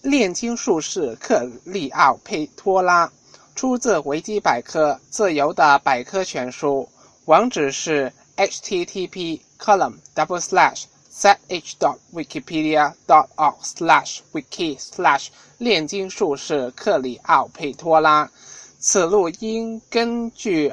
炼金术士克利奥佩托拉，出自维基百科，自由的百科全书，网址是 http://zh.wikipedia.org/wiki/ 炼金术士克里奥佩托拉。此录音根据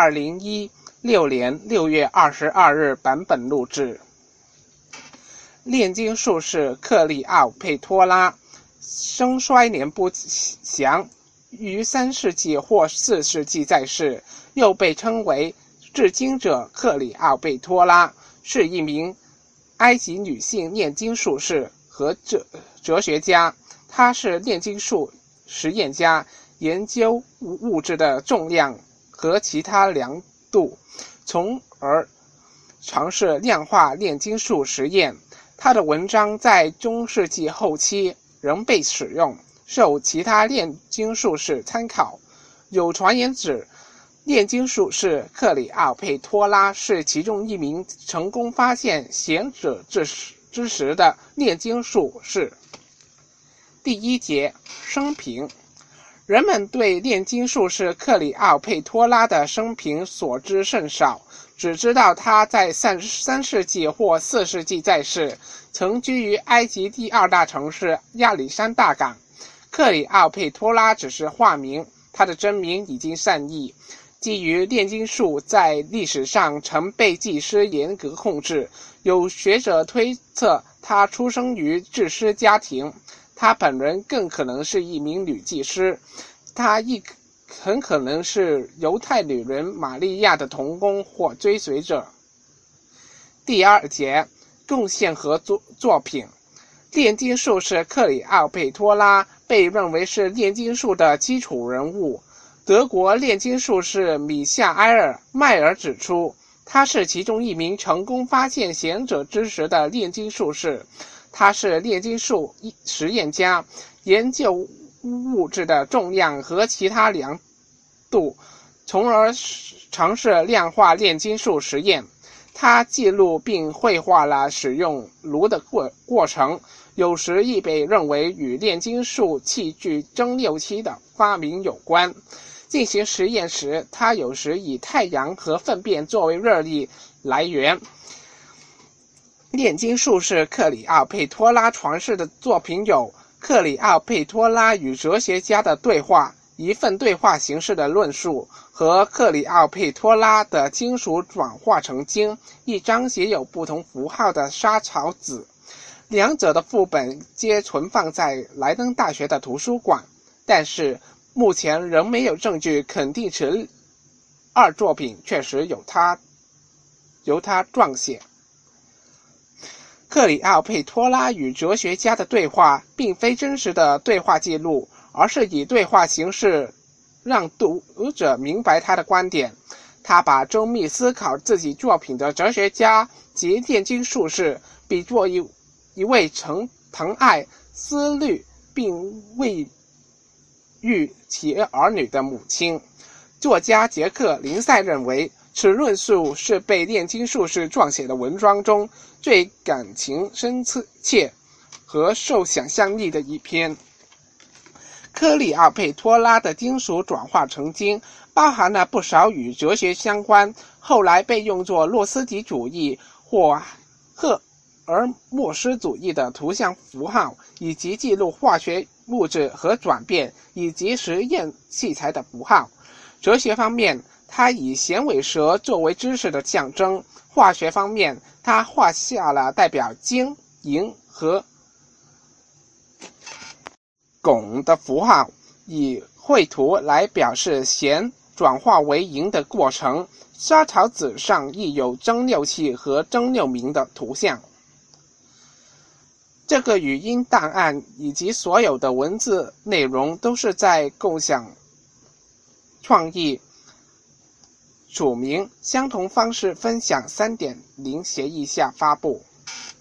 2016年6月22日版本录制。炼金术士克里奥佩托拉生衰年不详，于3世纪或4世纪在世，又被称为至今者克里奥佩托拉，是一名埃及女性炼金术士和哲学家。她是炼金术实验家，研究物质的重量和其他量度，从而尝试量化炼金术实验。他的文章在中世纪后期仍被使用，受其他炼金术士参考。有传言指，炼金术士克里奥佩托拉是其中一名成功发现贤者之石的炼金术士。第1节，生平。人们对炼金术士克里奥佩托拉的生平所知甚少，只知道他在3世纪或4世纪在世，曾居于埃及第2大城市亚历山大港。克里奥佩托拉只是化名，他的真名已经散佚。基于炼金术在历史上曾被祭司严格控制，有学者推测他出生于制师家庭。他本人更可能是一名女祭司，他很可能是犹太女人玛利亚的同工或追随者。第2节，贡献和作品。炼金术士克里奥佩托拉被认为是炼金术的基础人物。德国炼金术士米夏埃尔·迈尔指出，他是其中一名成功发现贤者之石的炼金术士。他是炼金术实验家，研究物质的重量和其他量度，从而尝试量化炼金术实验。他记录并绘画了使用炉的过程，有时亦被认为与炼金术器具蒸馏器的发明有关。进行实验时，他有时以太阳和粪便作为热力来源。炼金术士克里奥佩托拉传世的作品有克里奥佩托拉与哲学家的对话，一份对话形式的论述，和克里奥佩托拉的金属转化成金，一张写有不同符号的沙草纸。两者的副本皆存放在莱登大学的图书馆，但是目前仍没有证据肯定此2作品确实由他撰写。克里奥佩托拉与哲学家的对话并非真实的对话记录，而是以对话形式让读者明白他的观点。他把周密思考自己作品的哲学家及炼金术士比作一位曾疼爱、思虑并未育其儿女的母亲。作家杰克·林塞认为，此论述是被炼金术士撰写的文章中最感情深切和受想象力的一篇。克里奥佩托拉的金属转化成金包含了不少与哲学相关，后来被用作诺斯底主义或赫尔墨斯主义的图像符号，以及记录化学物质和转变以及实验器材的符号。哲学方面，他以响尾蛇作为知识的象征；化学方面，他画下了代表金、银和汞的符号，以绘图来表示氙转化为银的过程。沙草纸上亦有蒸馏器和蒸馏皿的图像。这个语音档案以及所有的文字内容都是在共享创意署名相同方式分享 3.0 协议下发布。